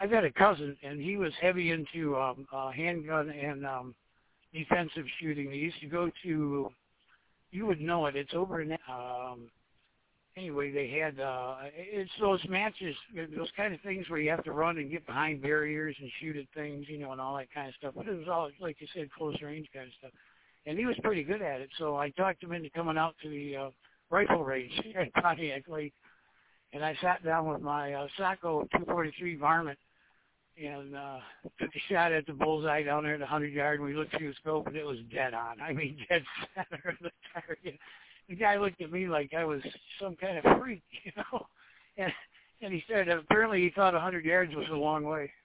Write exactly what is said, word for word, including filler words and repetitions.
I've got a cousin, and he was heavy into um, uh, handgun and um, defensive shooting. They used to go to, you would know it, it's over in, um, anyway, they had, uh, it's those matches, those kind of things where you have to run and get behind barriers and shoot at things, you know, and all that kind of stuff. But it was all, like you said, close range kind of stuff. And he was pretty good at it, so I talked him into coming out to the uh, rifle range here at Pontiac Lake. And I sat down with my uh, Sacco two forty-three varmint and uh, took a shot at the bullseye down there at one hundred yard. And we looked through the scope, and it was dead on. I mean, dead center of the target. The guy looked at me like I was some kind of freak, you know. And and he said apparently he thought one hundred yards was a long way.